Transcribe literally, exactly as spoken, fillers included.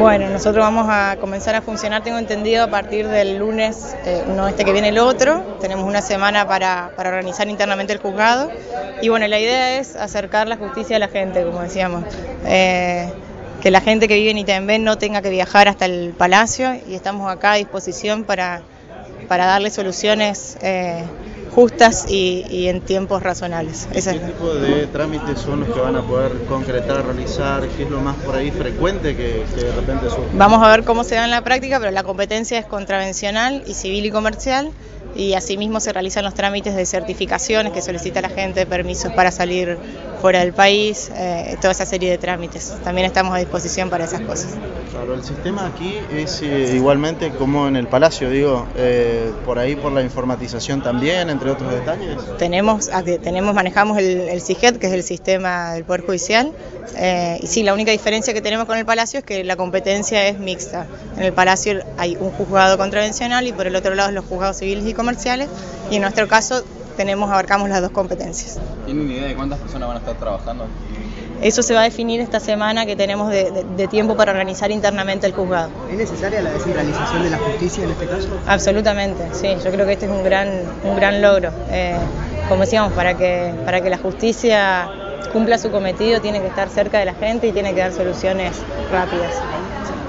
Bueno, nosotros vamos a comenzar a funcionar, tengo entendido, a partir del lunes, eh, no este que viene, el otro. Tenemos una semana para, para organizar internamente el juzgado. Y bueno, la idea es acercar la justicia a la gente, como decíamos. Eh, que la gente que vive en Itaimbé no tenga que viajar hasta el Palacio, y estamos acá a disposición para, para darle soluciones eh, justas y, y en tiempos razonables. ¿Qué tipo de trámites son los que van a poder concretar, realizar? ¿Qué es lo más por ahí frecuente que, que de repente surge? Vamos a ver cómo se da en la práctica, pero la competencia es contravencional y civil y comercial, y asimismo se realizan los trámites de certificaciones que solicita la gente, permisos para salir fuera del país, eh, toda esa serie de trámites. También estamos a disposición para esas cosas. Claro, el sistema aquí es eh, igualmente como en el Palacio, digo, eh, por ahí por la informatización también, entre otros detalles. Tenemos, tenemos manejamos el, el SIGET, que es el sistema del Poder Judicial, eh, y sí, la única diferencia que tenemos con el Palacio es que la competencia es mixta. En el Palacio hay un juzgado contravencional y por el otro lado los juzgados civiles y comerciales, y en nuestro caso tenemos abarcamos las dos competencias. ¿Tienen idea de cuántas personas van a estar trabajando? Eso se va a definir esta semana que tenemos de, de, de tiempo para organizar internamente el juzgado. ¿Es necesaria la descentralización de la justicia en este caso? Absolutamente, sí. Yo creo que este es un gran, un gran logro. Eh, como decíamos, para que, para que la justicia cumpla su cometido tiene que estar cerca de la gente y tiene que dar soluciones rápidas.